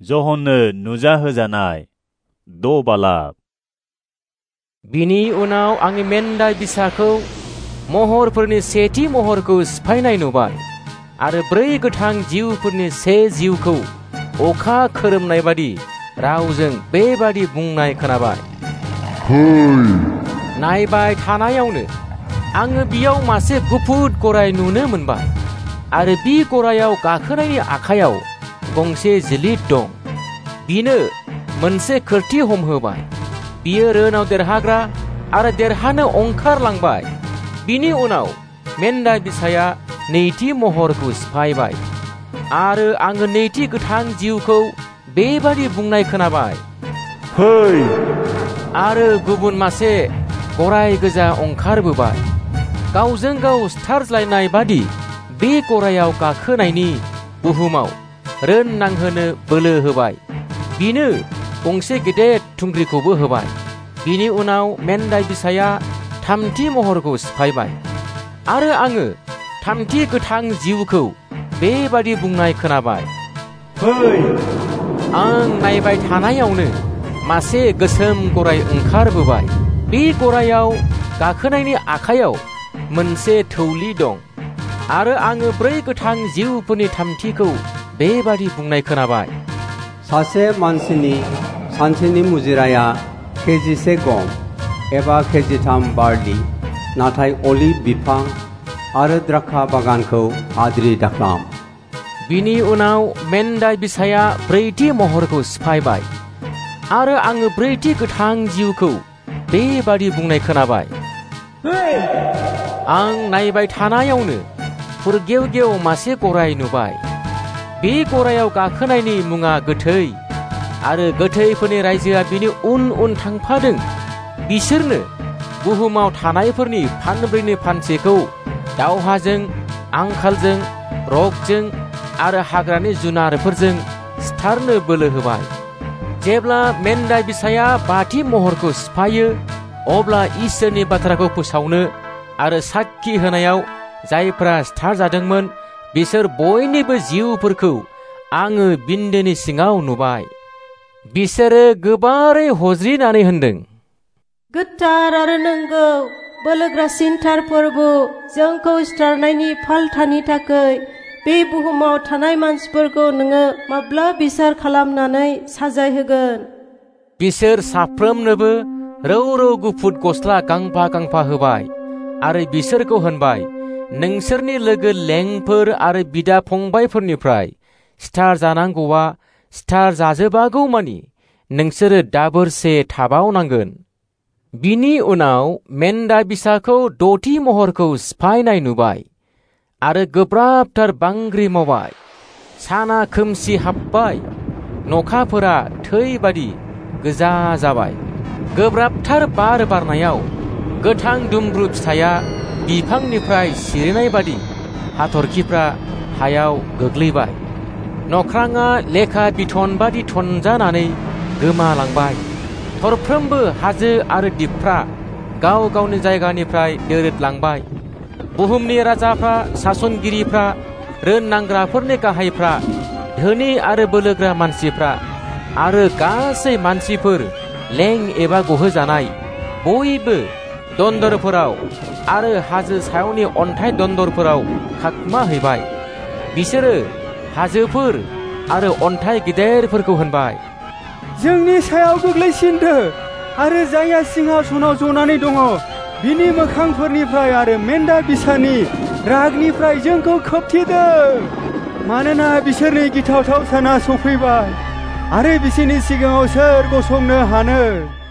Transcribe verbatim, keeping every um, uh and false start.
जहननो नुजाहोजानाय द' बालाब। बिनि उनाव आंनि मेन्दाय बिसाखौ महरफोरनि सेथि महरखौ सिफायनाय नुबाय आरो ब्रै गोथां जिउफोरनि से जिउखौ अखा खोरोमनाय बादि रावजों बेबादि बुंनाय खोनाबाय, फै। नायबाय थानायावनो आङो बियाव मासे गुफुर गराय नुनो मोनबाय आरो बि गरायाव गाखोनायनि आखायाव गंसे जिलिद दं। बिनो मोनसे खोरथि हमहोबाय। बियो रोनाव देरहाग्रा आरो देरहानो ओंखारलांबाय। बिनि उनाव मेन्दाय बिसाया नैथि महरखौ सिफायबाय आरो आङो नैथि गोथां जिउखौ बेबादि बुंनाय खोनाबाय, फै। आरो गुबुन मासे गराय गोजा ओंखारबोबाय। गावजों गाव सिथारज्लायनाय बादि बे गरायाव गाखोनायनि बुहुमाव रोन नांहोनो बोलो होबाय। बिनो गंसे गेदेर थुंग्रिखौबो होबाय। बिनि उनाव मेन्दाय बिसाया थामथि महरखौ सिफायबाय आरो आङो थामथि गोथां जिउखौ बेबादि बुंनाय खोनाबाय, फै। आं नायबाय थानायावनो मासे गोसोम गराय ओंखारबोबाय। बे गरायाव गाखोनायनि आखायाव मोनसे थौलि दं आरो आङो ब्रै गोथां जिउफोरनि थामथिखौ बेबादि बुंनाय खोनाबाय, सासे मानसिनि सानसेनि मुजिराया केजिसे गम एबा केजिथाम बारलि, नाथाय अलिभ बिफां आरो द्राक्षा बागानखौ आद्रि दाख्लाम। बिनि उनाव मेन्दाय बिसाया ब्रैथि महरखौ सिफायबाय आरो आङो ब्रैथि गोथां जिउखौ बेबादि बुंनाय खोनाबाय, आं नायबाय थानायावनो फुरगेव गेव मासे गराय नुबाय। बे गरायाव गाखोनायनि मुङा गोथै आरो गोथैफोरनि रायजोआ बिनि उन उन थांफादों। बिसोरनो बुहुमाव थानायफोरनि फानब्रैनि फानसेखौ दावहाजों, आंखालजों, रगजों आरो हाग्रानि जुनारफोरजों सिथारनो बोलो होबाय। जेब्ला मेन्दाय बिसाया बाथि महरखौ सिफायो, अब्ला इसोरनि बाथ्राखौ फोसावनो आरो साखि होनायाव जायफ्रा सिथार जादोंमोन बिसोर बयनिबो जिउफोरखौ आङो बिन्दोनि सिङाव नुबाय। बिसोरो गोबारै हज्रिनानै होनदों, गोथार आरो नंगौ बोलोग्रासिनथार फोरबो, जोंखौ सिथारनायनि फालथानि थाखाय बे बुहुमाव थानाय मानसिफोरखौ नोङो माब्ला बिसार खालामनानै साजाय होगोन। बिसोर साफ्रोमनोबो रौ रौ गुफुर गस्ला गांफा गांफा होबाय आरो बिसोरखौ होनबाय, नोंसोरनि लोगो लेंफोर आरो बिदा फंबायफोरनिफ्राय सिथार जानांगौआ सिथार जाजोबागौ मानि नोंसोरो दाबोरसे थाबावनांगोन। बिनि उनाव मेन्दाय बिसाखौ द'थि महरखौ सिफायनाय नुबाय आरो गोब्राबथार बांग्रि मावबाय। साना खोमसि हाबबाय, नखाफोरा थै बादि गोजा जाबाय। गोब्राबथार बार बारनायाव गोथां दुम्ब्रु फिथाइया बिफांनिफ्राय सिरिनाय बादि हाथरखिफ्रा हायाव गोग्लैबाय। नख्राङा लेखा बिथन बादि थनजानानै गोमालांबाय। थरफ्रोमबो हाजो आरो दिपफ्रा गाव गावनि जायगानिफ्राय दोरोदलांबाय। बुहुमनि राजाफ्रा, सासनगिरिफ्रा, रोननांग्राफोरनि गाहायफ्रा, धोनि आरो बोलोग्रा मानसिफ्रा आरो गासै मानसिफोर लें एबा गहोजानाय बयबो दन्दरफोराव आरो हाजो सायावनि अन्थाइ दन्दरफोराव खाखमा हैबाय। बिसोरो हाजोफोर आरो अन्थाइ गिदिरफोरखौ होनबाय, जोंनि सायाव गोग्लैसिनदो आरो जायहा सिंहासनाव जनानै दङ बिनि मोखांफोरनिफ्राय आरो मेन्दाय बिसानि रागनिफ्राय जोंखौ खोबथेदो, मानोना बिसोरनि गिथावथाव साना सफैबाय आरो बिसोरनि सिगाङाव सोर गसंनो हानो।